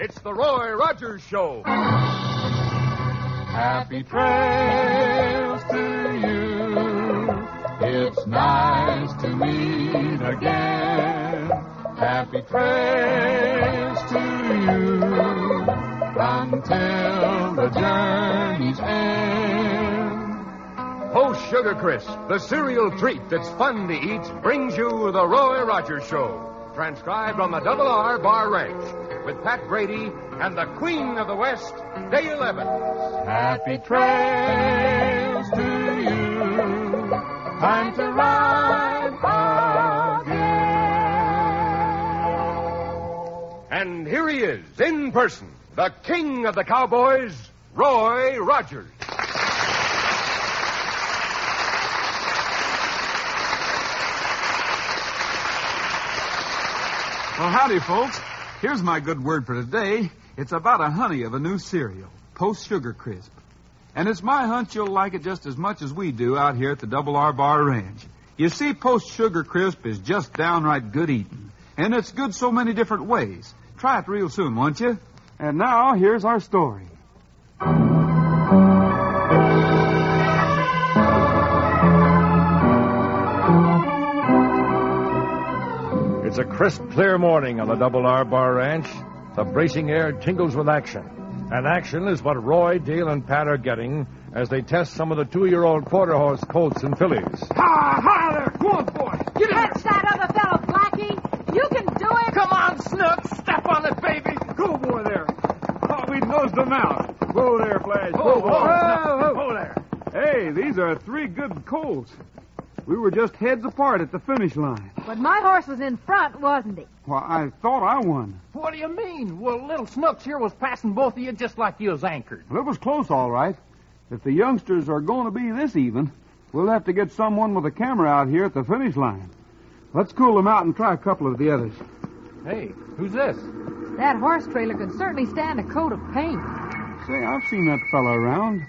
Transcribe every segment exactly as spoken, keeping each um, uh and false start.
It's the Roy Rogers Show. Happy trails to you. It's nice to meet again. Happy trails to you until the journey's end. Post Sugar Crisp, the cereal treat that's fun to eat, brings you the Roy Rogers Show. Transcribed on the Double R Bar Ranch with Pat Brady and the Queen of the West, Dale Evans. Happy trails to you. Time to ride again. And here he is, in person, the king of the cowboys, Roy Rogers. Well, howdy, folks. Here's my good word for today. It's about a honey of a new cereal, Post Sugar Crisp. And it's my hunch you'll like it just as much as we do out here at the Double R Bar Ranch. You see, Post Sugar Crisp is just downright good eating. And it's good so many different ways. Try it real soon, won't you? And now, here's our story. It's a crisp, clear morning on the Double R Bar Ranch. The bracing air tingles with action. And action is what Roy, Dale, and Pat are getting as they test some of the two-year-old quarter-horse colts and fillies. Ha! Ha there! Go on, boy! Get in Catch that other fellow, Blackie. You can do it. Come on, Snook! Step on it, baby! Go, boy, there! Oh, we nosed them out. Whoa there, Flash. Whoa, whoa, whoa, whoa there. Hey, these are three good colts. We were just heads apart at the finish line. But my horse was in front, wasn't he? Well, I thought I won. What do you mean? Well, little Snooks here was passing both of you just like you was anchored. Well, it was close, all right. If the youngsters are going to be this even, we'll have to get someone with a camera out here at the finish line. Let's cool them out and try a couple of the others. Hey, who's this? That horse trailer could certainly stand a coat of paint. Say, I've seen that fella around.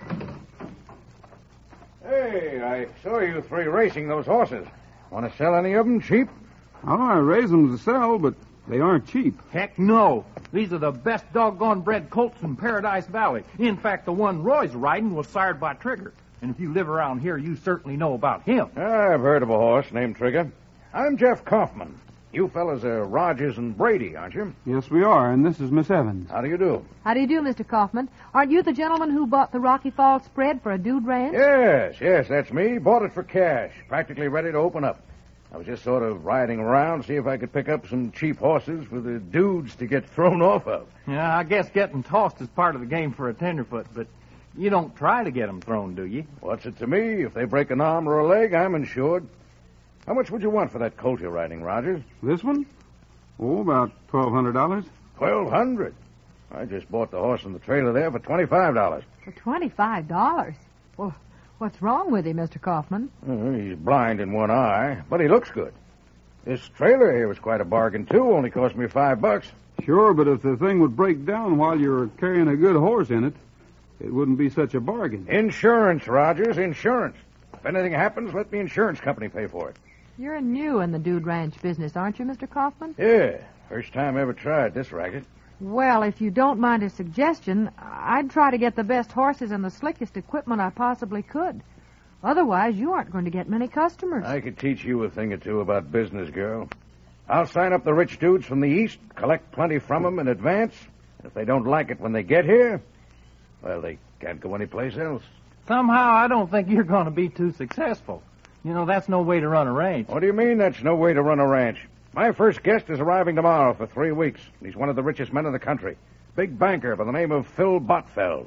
Hey, I saw you three racing those horses. Want to sell any of them cheap? Oh, I raise them to sell, but they aren't cheap. Heck no. These are the best doggone bred colts in Paradise Valley. In fact, the one Roy's riding was sired by Trigger. And if you live around here, you certainly know about him. I've heard of a horse named Trigger. I'm Jeff Kaufman. You fellas are Rogers and Brady, aren't you? Yes, we are, and this is Miss Evans. How do you do? How do you do, Mister Kaufman? Aren't you the gentleman who bought the Rocky Falls spread for a dude ranch? Yes, yes, that's me. Bought it for cash. Practically ready to open up. I was just sort of riding around, see if I could pick up some cheap horses for the dudes to get thrown off of. Yeah, I guess getting tossed is part of the game for a tenderfoot, but you don't try to get them thrown, do you? What's it to me? If they break an arm or a leg, I'm insured. How much would you want for that colt you're riding, Rogers? This one? Oh, about twelve hundred dollars. Twelve hundred. I just bought the horse and the trailer there for twenty-five dollars. For twenty-five dollars? Well, what's wrong with him, Mister Kaufman? Uh, he's blind in one eye, but he looks good. This trailer here was quite a bargain, too. Only cost me five bucks. Sure, but if the thing would break down while you were carrying a good horse in it, it wouldn't be such a bargain. Insurance, Rogers, insurance. If anything happens, let the insurance company pay for it. You're new in the dude ranch business, aren't you, Mister Kaufman? Yeah, first time I ever tried this racket. Well, if you don't mind a suggestion, I'd try to get the best horses and the slickest equipment I possibly could. Otherwise, you aren't going to get many customers. I could teach you a thing or two about business, girl. I'll sign up the rich dudes from the east, collect plenty from them in advance. If they don't like it when they get here, well, they can't go anyplace else. Somehow, I don't think you're going to be too successful. You know, that's no way to run a ranch. What do you mean that's no way to run a ranch? My first guest is arriving tomorrow for three weeks. He's one of the richest men in the country. Big banker by the name of Phil Botfeld.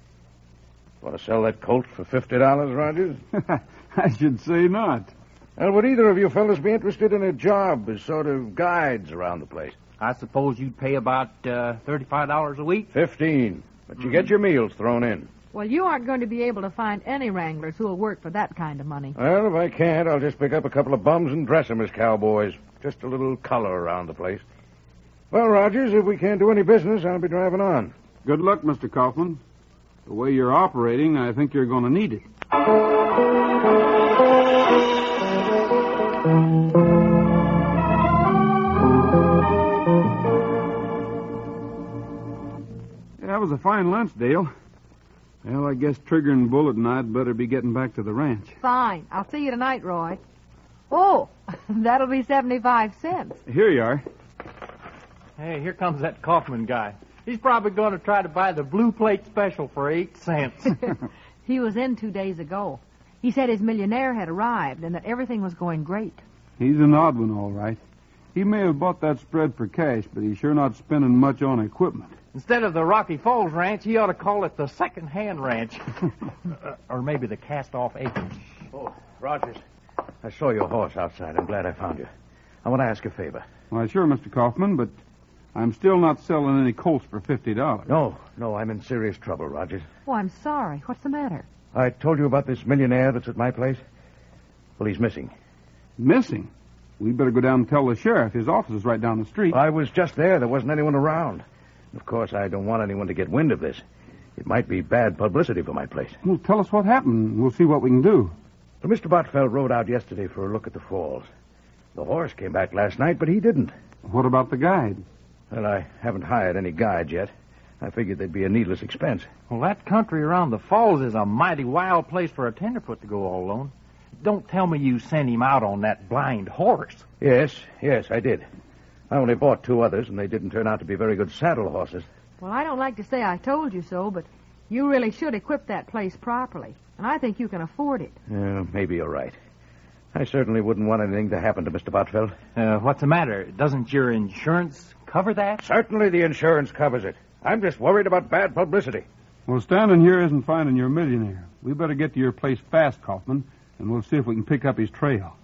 Want to sell that colt for fifty dollars, Rogers? I should say not. Well, would either of you fellas be interested in a job as sort of guides around the place? I suppose you'd pay about uh, thirty-five dollars a week? Fifteen. But you get your meals thrown in. Well, you aren't going to be able to find any wranglers who will work for that kind of money. Well, if I can't, I'll just pick up a couple of bums and dress them as cowboys. Just a little color around the place. Well, Rogers, if we can't do any business, I'll be driving on. Good luck, Mister Kaufman. The way you're operating, I think you're going to need it. a fine lunch, Dale. Well, I guess Trigger and Bullet and I'd better be getting back to the ranch. Fine. I'll see you tonight, Roy. Oh, that'll be seventy-five cents. Here you are. Hey, here comes that Kaufman guy. He's probably going to try to buy the blue plate special for eight cents. He was in two days ago. He said his millionaire had arrived and that everything was going great. He's an odd one, all right. He may have bought that spread for cash, but he's sure not spending much on equipment. Instead of the Rocky Falls Ranch, he ought to call it the Second-Hand Ranch. uh, or maybe the Cast-Off Acres. Oh, Rogers, I saw your horse outside. I'm glad I found you. I want to ask a favor. Why, sure, Mister Kaufman, but I'm still not selling any colts for fifty dollars. No, no, I'm in serious trouble, Rogers. Oh, I'm sorry. What's the matter? I told you about this millionaire that's at my place. Well, he's missing. Missing? We better go down and tell the sheriff. His office is right down the street. I was just there. There wasn't anyone around. Of course, I don't want anyone to get wind of this. It might be bad publicity for my place. Well, tell us what happened. We'll see what we can do. So Mister Botfeld rode out yesterday for a look at the falls. The horse came back last night, but he didn't. What about the guide? Well, I haven't hired any guide yet. I figured there'd be a needless expense. Well, that country around the falls is a mighty wild place for a tenderfoot to go all alone. Don't tell me you sent him out on that blind horse. Yes, yes, I did. I only bought two others, and they didn't turn out to be very good saddle horses. Well, I don't like to say I told you so, but you really should equip that place properly. And I think you can afford it. Uh, maybe you're right. I certainly wouldn't want anything to happen to Mister Botfeld. Uh, what's the matter? Doesn't your insurance cover that? Certainly the insurance covers it. I'm just worried about bad publicity. Well, standing here isn't finding your millionaire. We better get to your place fast, Kaufman, and we'll see if we can pick up his trail.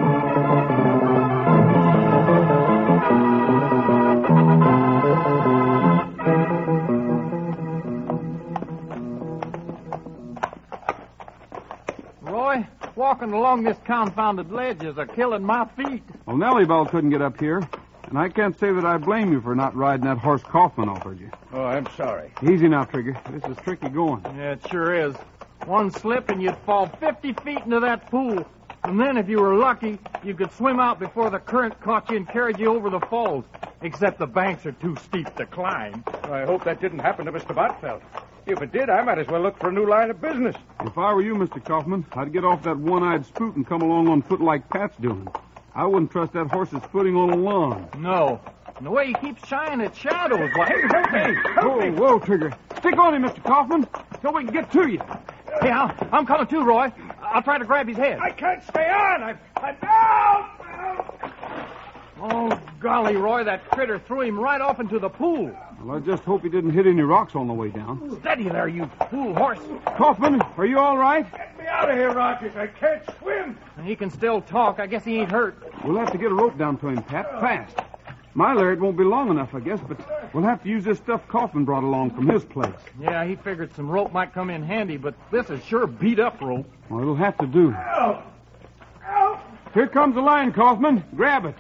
Roy, walking along this confounded ledge is a killing my feet. Well, Nellybell couldn't get up here, and I can't say that I blame you for not riding that horse Kaufman offered you. Oh, I'm sorry. Easy now, Trigger. This is tricky going. Yeah, it sure is. One slip and you'd fall fifty feet into that pool. And then, if you were lucky, you could swim out before the current caught you and carried you over the falls. Except the banks are too steep to climb. I hope that didn't happen to Mister Botfeld. If it did, I might as well look for a new line of business. If I were you, Mister Kaufman, I'd get off that one-eyed spook and come along on foot like Pat's doing. I wouldn't trust that horse's footing on a lawn. No. And the way he keeps shying at shadows like... Hey, hey, hey! Whoa, whoa, Trigger. Stick on him, Mister Kaufman, till we can get to you. Hey, I'm, I'm coming too, Roy. I'll try to grab his head. I can't stay on. I'm, I'm down. Oh, golly, Roy, that critter threw him right off into the pool. Well, I just hope he didn't hit any rocks on the way down. Steady there, you fool horse. Kaufman, are you all right? Get me out of here, Rogers. I can't swim. He can still talk. I guess he ain't hurt. We'll have to get a rope down to him, Pat, fast. My lariat won't be long enough, I guess, but we'll have to use this stuff Kaufman brought along from his place. Yeah, he figured some rope might come in handy, but this is sure beat-up rope. Well, it'll have to do. Ow. Ow. Here comes the line, Kaufman. Grab it.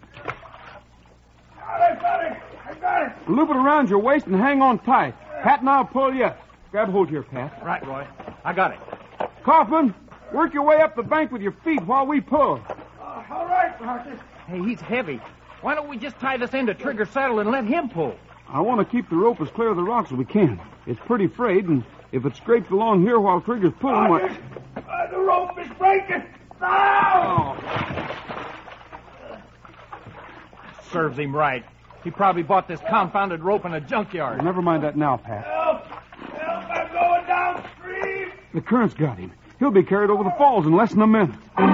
I got it. I got it. Loop it around your waist and hang on tight. Pat and I'll pull you up. Grab hold here, Pat. Right, Roy. I got it. Kaufman, work your way up the bank with your feet while we pull. Uh, all right, Rogers. Hey, he's heavy. Why don't we just tie this end to Trigger's saddle and let him pull? I want to keep the rope as clear of the rocks as we can. It's pretty frayed, and if it scrapes along here while Trigger's pulling... Rogers, what... uh, the rope is breaking. No! Serves him right. He probably bought this confounded rope in a junkyard. Well, never mind that now, Pat. Help! Help! I'm going downstream! The current's got him. He'll be carried over the falls in less than a minute.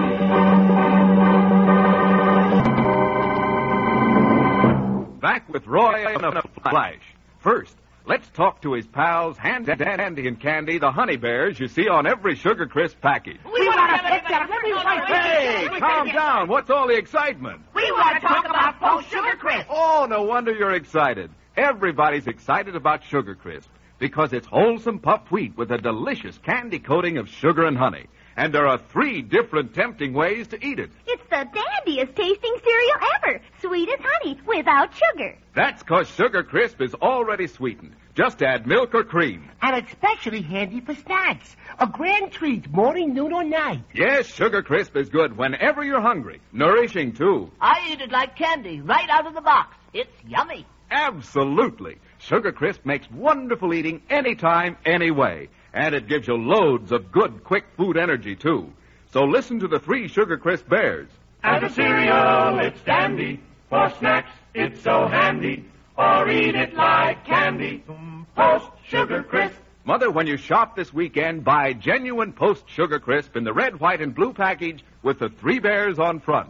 Back with Roy on a flash. First, let's talk to his pals, Handy, Dandy, and Candy, the honey bears you see on every Sugar Crisp package. We want to pick them. Hey, calm down. What's all the excitement? We want to talk about Post Sugar Crisp. Oh, no wonder you're excited. Everybody's excited about Sugar Crisp because it's wholesome puffed wheat with a delicious candy coating of sugar and honey. And there are three different tempting ways to eat it. It's the dandiest tasting cereal ever. Sweet as honey, without sugar. That's because Sugar Crisp is already sweetened. Just add milk or cream. And it's especially handy for snacks. A grand treat, morning, noon, or night. Yes, Sugar Crisp is good whenever you're hungry. Nourishing, too. I eat it like candy, right out of the box. It's yummy. Absolutely. Sugar Crisp makes wonderful eating anytime, anyway. And it gives you loads of good, quick food energy, too. So listen to the three Sugar Crisp bears. As a cereal, it's dandy. For snacks, it's so handy. Or eat it like candy. Post Sugar Crisp. Mother, when you shop this weekend, buy genuine Post Sugar Crisp in the red, white, and blue package with the three bears on front.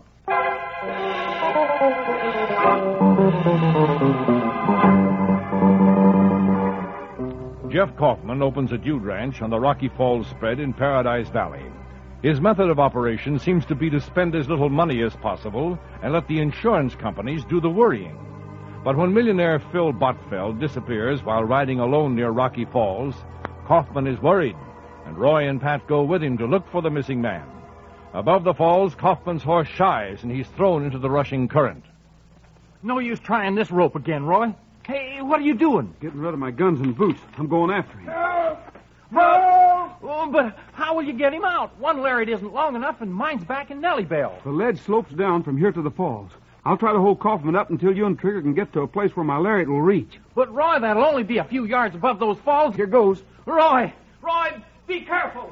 Jeff Kaufman opens a dude ranch on the Rocky Falls spread in Paradise Valley. His method of operation seems to be to spend as little money as possible and let the insurance companies do the worrying. But when millionaire Phil Botfeld disappears while riding alone near Rocky Falls, Kaufman is worried, and Roy and Pat go with him to look for the missing man. Above the falls, Kaufman's horse shies, and he's thrown into the rushing current. No use trying this rope again, Roy. Hey, what are you doing? Getting rid of my guns and boots. I'm going after him. Help! Help! Oh, but how will you get him out? One lariat isn't long enough, and mine's back in Nellybell. The ledge slopes down from here to the falls. I'll try to hold Kaufman up until you and Trigger can get to a place where my lariat will reach. But, Roy, that'll only be a few yards above those falls. Here goes. Roy! Roy, be careful!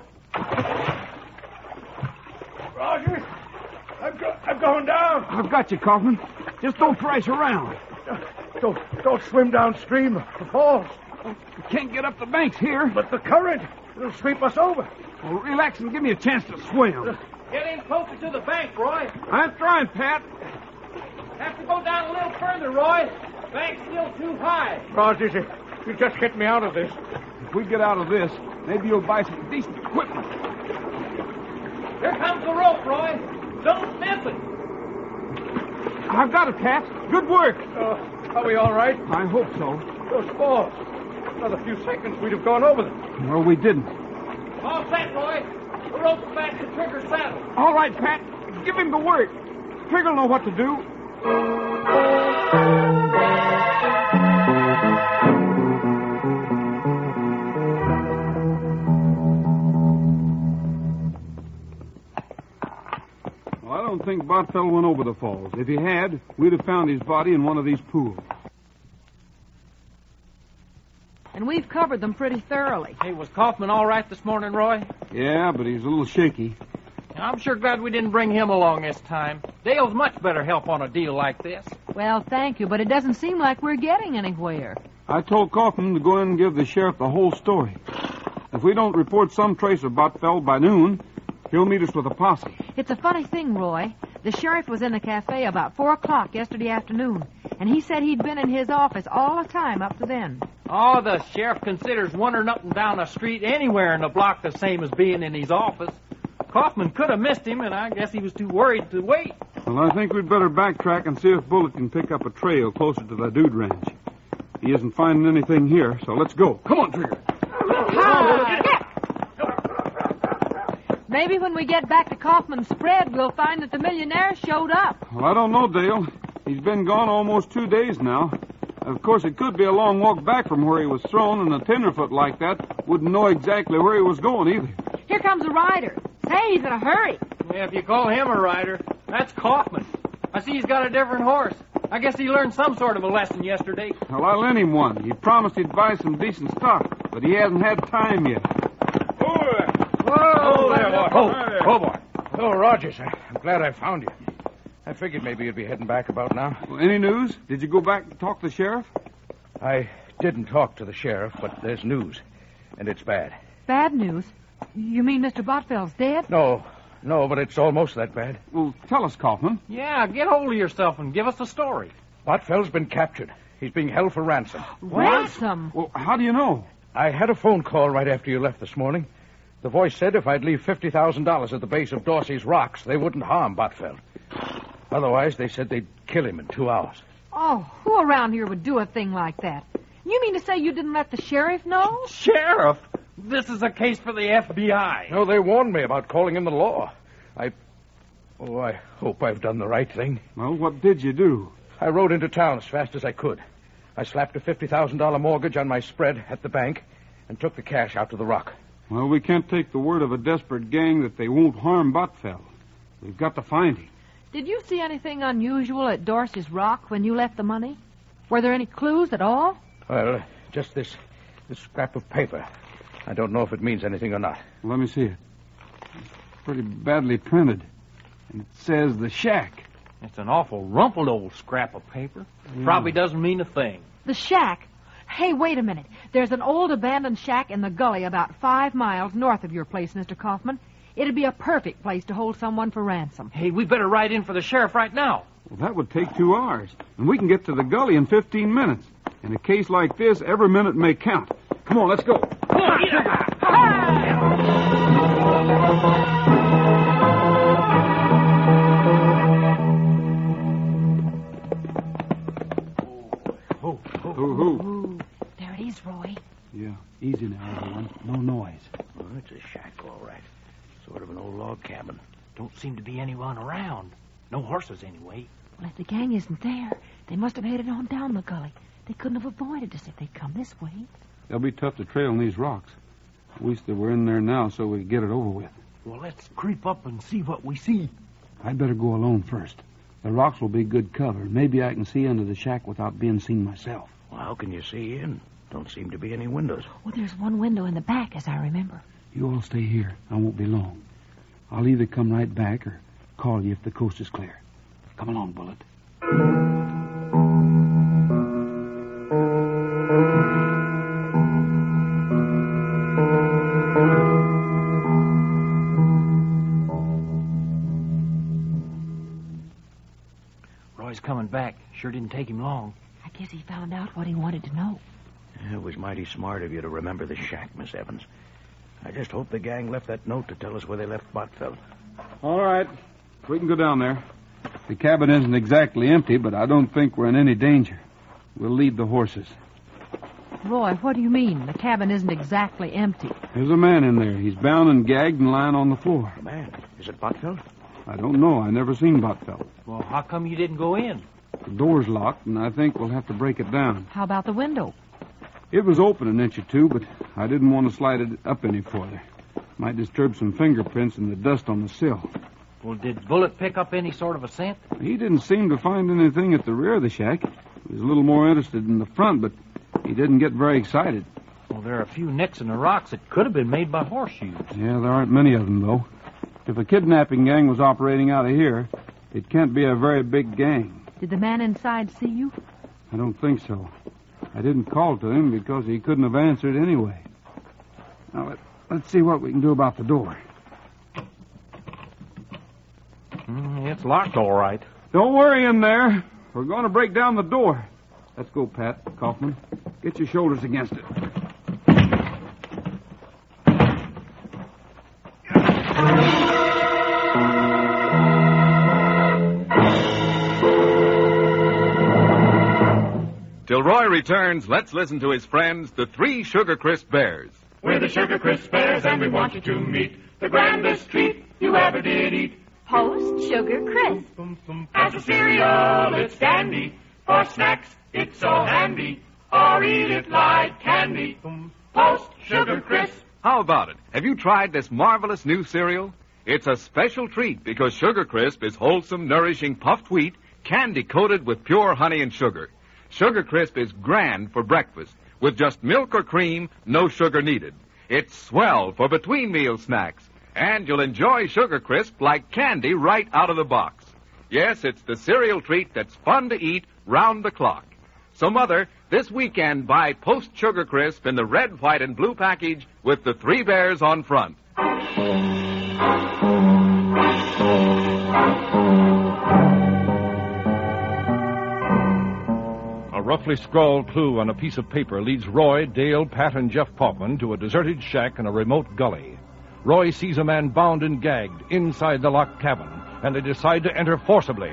Roger, I'm, go- I'm going down. I've got you, Kaufman. Just don't thrash around. Don't, don't swim downstream. The falls. We can't get up the banks here. But the current, it'll sweep us over. Well, relax and give me a chance to swim. Get in closer to the bank, Roy. I'm trying, Pat. Have to go down a little further, Roy. Bank's still too high. Rogers, you, you just get me out of this. If we get out of this, maybe you'll buy some decent equipment. Here comes the rope, Roy. Don't miss it. I've got it, Pat. Good work. Uh, are we all right? I hope so. Those falls. Another few seconds, we'd have gone over them. Well, we didn't. All set, Roy. The rope's back to Trigger's saddle. All right, Pat. Give him the work. Trigger'll know what to do. Well, I don't think Botfell went over the falls. If he had, we'd have found his body in one of these pools. And we've covered them pretty thoroughly. Hey, was Kaufman all right this morning, Roy? Yeah, but he's a little shaky. I'm sure glad we didn't bring him along this time. Dale's much better help on a deal like this. Well, thank you, but it doesn't seem like we're getting anywhere. I told Kaufman to go in and give the sheriff the whole story. If we don't report some trace of Botfell by noon, he'll meet us with a posse. It's a funny thing, Roy. The sheriff was in the cafe about four o'clock yesterday afternoon, and he said he'd been in his office all the time up to then. Oh, the sheriff considers wandering up and down the street anywhere in the block the same as being in his office. Kaufman could have missed him, and I guess he was too worried to wait. Well, I think we'd better backtrack and see if Bullet can pick up a trail closer to the Dude Ranch. He isn't finding anything here, so let's go. Come on, Trigger. Maybe when we get back to Kaufman's spread, we'll find that the millionaire showed up. Well, I don't know, Dale. He's been gone almost two days now. Of course, it could be a long walk back from where he was thrown, and a tenderfoot like that wouldn't know exactly where he was going either. Here comes a rider. Say, he's in a hurry. Yeah, if you call him a rider, that's Kaufman. I see he's got a different horse. I guess he learned some sort of a lesson yesterday. Well, I lent him one. He promised he'd buy some decent stock, but he hasn't had time yet. Oh, there. Whoa, there, boy. Oh, oh, boy. Oh, Rogers, I'm glad I found you. I figured maybe you'd be heading back about now. Well, any news? Did you go back to talk to the sheriff? I didn't talk to the sheriff, but there's news, and it's bad. Bad news? You mean Mister Botfell's dead? No, no, but it's almost that bad. Well, tell us, Kaufman. Yeah, get hold of yourself and give us the story. Botfell's been captured. He's being held for ransom. Ransom? Well, how do you know? I had a phone call right after you left this morning. The voice said if I'd leave fifty thousand dollars at the base of Dorsey's rocks, they wouldn't harm Botfell. Otherwise, they said they'd kill him in two hours. Oh, who around here would do a thing like that? You mean to say you didn't let the sheriff know? Sheriff? This is a case for the F B I. No, they warned me about calling in the law. I... Oh, I hope I've done the right thing. Well, what did you do? I rode into town as fast as I could. I slapped a fifty thousand dollars mortgage on my spread at the bank and took the cash out to the rock. Well, we can't take the word of a desperate gang that they won't harm Botfell. We've got to find him. Did you see anything unusual at Dorsey's Rock when you left the money? Were there any clues at all? Well, just this, this scrap of paper. I don't know if it means anything or not. Let me see it. It's pretty badly printed. And it says the shack. It's an awful rumpled old scrap of paper. Yeah. Probably doesn't mean a thing. The shack? Hey, wait a minute. There's an old abandoned shack in the gully about five miles north of your place, Mister Kaufman. It'd be a perfect place to hold someone for ransom. Hey, we better ride in for the sheriff right now. Well, that would take two hours. And we can get to the gully in fifteen minutes. In a case like this, every minute may count. Come on, let's go. Come on, Who, who? Ooh, there it is, Roy. Yeah, easy now, everyone. No noise. Oh, it's a shack, all right. Sort of an old log cabin. Don't seem to be anyone around. No horses, anyway. Well, if the gang isn't there, they must have headed on down the gully. They couldn't have avoided us if they'd come this way. They'll be tough to trail in these rocks. I wish they were in there now so we could get it over with. Well, let's creep up and see what we see. I'd better go alone first. The rocks will be good cover. Maybe I can see into the shack without being seen myself. Well, how can you see in? Don't seem to be any windows. Well, there's one window in the back, as I remember. You all stay here. I won't be long. I'll either come right back or call you if the coast is clear. Come along, Bullet. Roy's coming back. Sure didn't take him long. I guess he found out what he wanted to know. It was mighty smart of you to remember the shack, Miss Evans. I just hope the gang left that note to tell us where they left Botfeld. All right. We can go down there. The cabin isn't exactly empty, but I don't think we're in any danger. We'll lead the horses. Roy, what do you mean? The cabin isn't exactly empty. There's a man in there. He's bound and gagged and lying on the floor. A man? Is it Botfeld? I don't know. I never seen Botfeld. Well, how come you didn't go in? The door's locked, and I think we'll have to break it down. How about the window? It was open an inch or two, but I didn't want to slide it up any further. Might disturb some fingerprints and the dust on the sill. Well, did Bullet pick up any sort of a scent? He didn't seem to find anything at the rear of the shack. He was a little more interested in the front, but he didn't get very excited. Well, there are a few nicks in the rocks that could have been made by horseshoes. Yeah, there aren't many of them, though. If a kidnapping gang was operating out of here, it can't be a very big gang. Did the man inside see you? I don't think so. I didn't call to him because he couldn't have answered anyway. Now, let, let's see what we can do about the door. Mm, it's locked all right. Don't worry in there. We're going to break down the door. Let's go, Pat, Kaufman. Get your shoulders against it. Till Roy returns, let's listen to his friends, the Three Sugar Crisp Bears. We're the Sugar Crisp Bears, and we want you to meet the grandest treat you ever did eat. Post Sugar Crisp. As a cereal, it's dandy. For snacks, it's so handy. Or eat it like candy. Post Sugar Crisp. How about it? Have you tried this marvelous new cereal? It's a special treat because Sugar Crisp is wholesome, nourishing puffed wheat, candy-coated with pure honey and sugar. Sugar Crisp is grand for breakfast. With just milk or cream, no sugar needed. It's swell for between-meal snacks. And you'll enjoy Sugar Crisp like candy right out of the box. Yes, it's the cereal treat that's fun to eat round the clock. So, Mother, this weekend buy Post Sugar Crisp in the red, white, and blue package with the three bears on front. A roughly scrawled clue on a piece of paper leads Roy, Dale, Pat, and Jeff Kaufman to a deserted shack in a remote gully. Roy sees a man bound and gagged inside the locked cabin, and they decide to enter forcibly.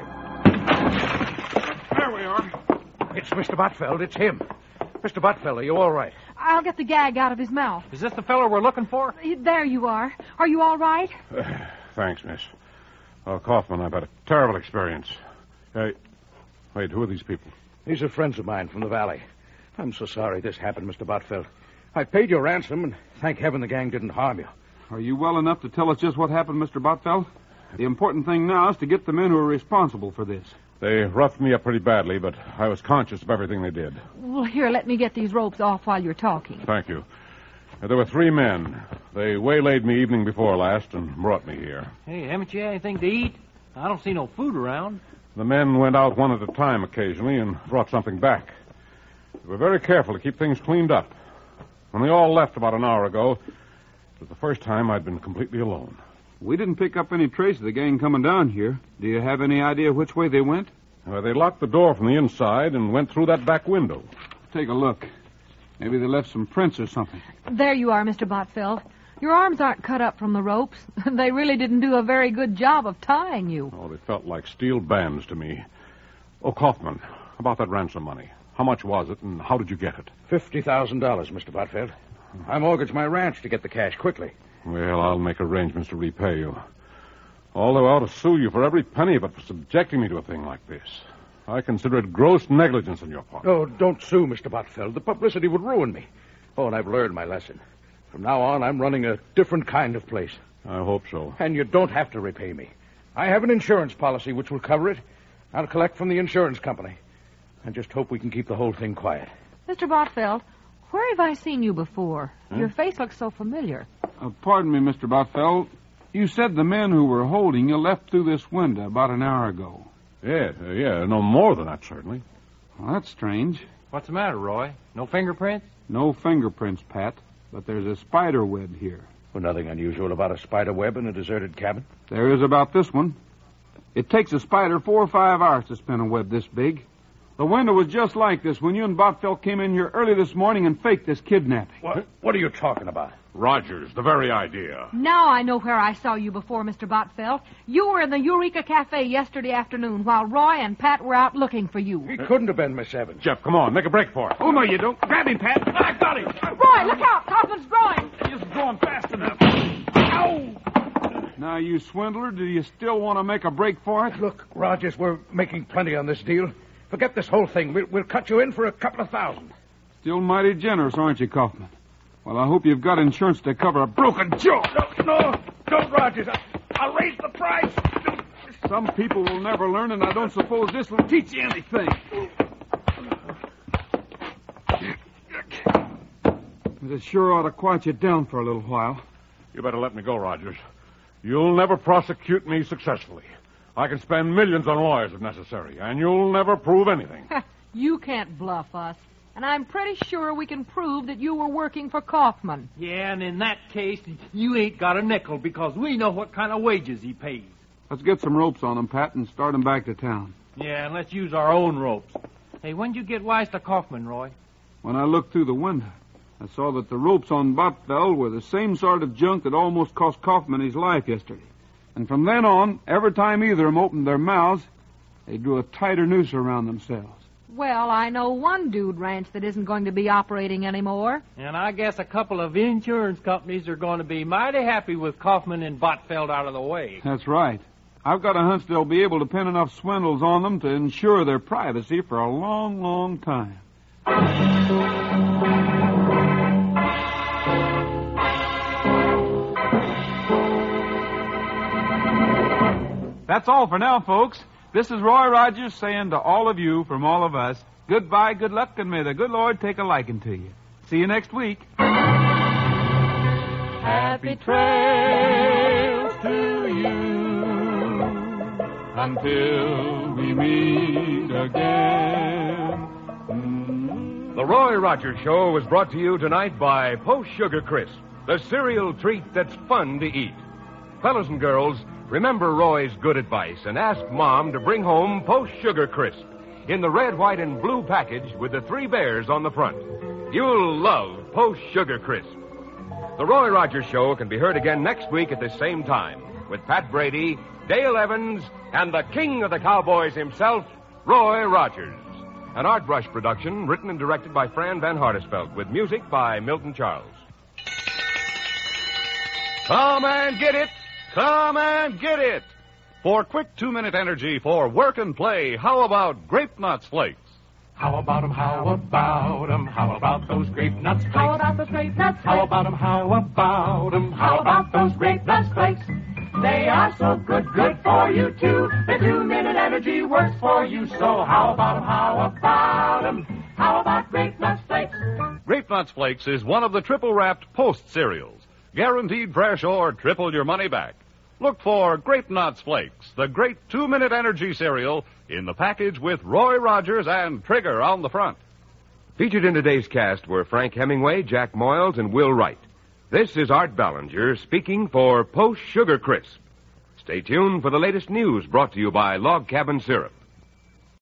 There we are. It's Mister Botfeld. It's him. Mister Botfeld, are you all right? I'll get the gag out of his mouth. Is this the fellow we're looking for? There you are. Are you all right? Uh, thanks, miss. Oh, Kaufman, I've had a terrible experience. Hey, wait, who are these people? These are friends of mine from the valley. I'm so sorry this happened, Mister Botfeld. I paid your ransom, and thank heaven the gang didn't harm you. Are you well enough to tell us just what happened, Mister Botfeld? The important thing now is to get the men who are responsible for this. They roughed me up pretty badly, but I was conscious of everything they did. Well, here, let me get these ropes off while you're talking. Thank you. There were three men. They waylaid me evening before last and brought me here. Hey, haven't you had anything to eat? I don't see no food around. The men went out one at a time occasionally and brought something back. They were very careful to keep things cleaned up. When they all left about an hour ago, it was the first time I'd been completely alone. We didn't pick up any trace of the gang coming down here. Do you have any idea which way they went? Well, they locked the door from the inside and went through that back window. Take a look. Maybe they left some prints or something. There you are, Mister Botfeld. Your arms aren't cut up from the ropes. They really didn't do a very good job of tying you. Oh, they felt like steel bands to me. Oh, Kaufman, about that ransom money. How much was it, and how did you get it? Fifty thousand dollars, Mister Botfeld. I mortgaged my ranch to get the cash quickly. Well, I'll make arrangements to repay you. Although I ought to sue you for every penny of it for subjecting me to a thing like this. I consider it gross negligence on your part. Oh, don't sue, Mister Botfeld. The publicity would ruin me. Oh, and I've learned my lesson. From now on, I'm running a different kind of place. I hope so. And you don't have to repay me. I have an insurance policy which will cover it. I'll collect from the insurance company. I just hope we can keep the whole thing quiet. Mister Botfeld, where have I seen you before? Huh? Your face looks so familiar. Uh, pardon me, Mister Botfeld. You said the men who were holding you left through this window about an hour ago. Yeah, uh, yeah, no more than that, certainly. Well, that's strange. What's the matter, Roy? No fingerprints? No fingerprints, Pat, but there's a spider web here. Well, nothing unusual about a spider web in a deserted cabin? There is about this one. It takes a spider four or five hours to spin a web this big. The window was just like this when you and Botfeld came in here early this morning and faked this kidnapping. What, what are you talking about? Rogers, the very idea. Now I know where I saw you before, Mister Botfeld. You were in the Eureka Cafe yesterday afternoon while Roy and Pat were out looking for you. He couldn't have been Miss Evans. Jeff, come on, make a break for it. Oh, no, you don't. Grab him, Pat. I got him. Roy, look out. Kaufman's drawing. He isn't going fast enough. Ow! Now, you swindler, do you still want to make a break for it? Look, Rogers, we're making plenty on this deal. Forget this whole thing. We'll, we'll cut you in for a couple of thousand. Still mighty generous, aren't you, Kaufman? Well, I hope you've got insurance to cover a broken jaw. No, no, don't, Rogers. I, I'll raise the price. Some people will never learn, and I don't suppose this will teach you anything. It sure ought to quiet you down for a little while. You better let me go, Rogers. You'll never prosecute me successfully. I can spend millions on lawyers if necessary, and you'll never prove anything. You can't bluff us. And I'm pretty sure we can prove that you were working for Kaufman. Yeah, and in that case, you ain't got a nickel because we know what kind of wages he pays. Let's get some ropes on him, Pat, and start him back to town. Yeah, and let's use our own ropes. Hey, when'd you get wise to Kaufman, Roy? When I looked through the window, I saw that the ropes on Botfeld were the same sort of junk that almost cost Kaufman his life yesterday. And from then on, every time either of them opened their mouths, they drew a tighter noose around themselves. Well, I know one dude ranch that isn't going to be operating anymore. And I guess a couple of insurance companies are going to be mighty happy with Kaufman and Botfeld out of the way. That's right. I've got a hunch they'll be able to pin enough swindles on them to ensure their privacy for a long, long time. That's all for now, folks. This is Roy Rogers saying to all of you from all of us, goodbye, good luck, and may the good Lord take a liking to you. See you next week. Happy trails to you until we meet again. Mm-hmm. The Roy Rogers Show was brought to you tonight by Post Sugar Crisp, the cereal treat that's fun to eat. Fellas and girls, remember Roy's good advice and ask Mom to bring home Post Sugar Crisp in the red, white, and blue package with the three bears on the front. You'll love Post Sugar Crisp. The Roy Rogers Show can be heard again next week at this same time with Pat Brady, Dale Evans, and the king of the cowboys himself, Roy Rogers. An Art Brush production written and directed by Fran Van Hartesveld with music by Milton Charles. Come and get it! Come and get it! For quick two-minute energy for work and play, how about Grape Nuts Flakes? How about 'em, how about 'em, how about those Grape Nuts Flakes? How about those Grape Nuts Flakes? How about 'em, how about 'em, how about those Grape Nuts Flakes? They are so good, good for you too. The two-minute energy works for you. So how about 'em, how about 'em? How about Grape Nuts Flakes? Grape Nuts Flakes is one of the triple-wrapped Post cereals. Guaranteed fresh or triple your money back. Look for Grape Nuts Flakes, the great two-minute energy cereal, in the package with Roy Rogers and Trigger on the front. Featured in today's cast were Frank Hemingway, Jack Moyles, and Will Wright. This is Art Ballinger speaking for Post Sugar Crisp. Stay tuned for the latest news brought to you by Log Cabin Syrup.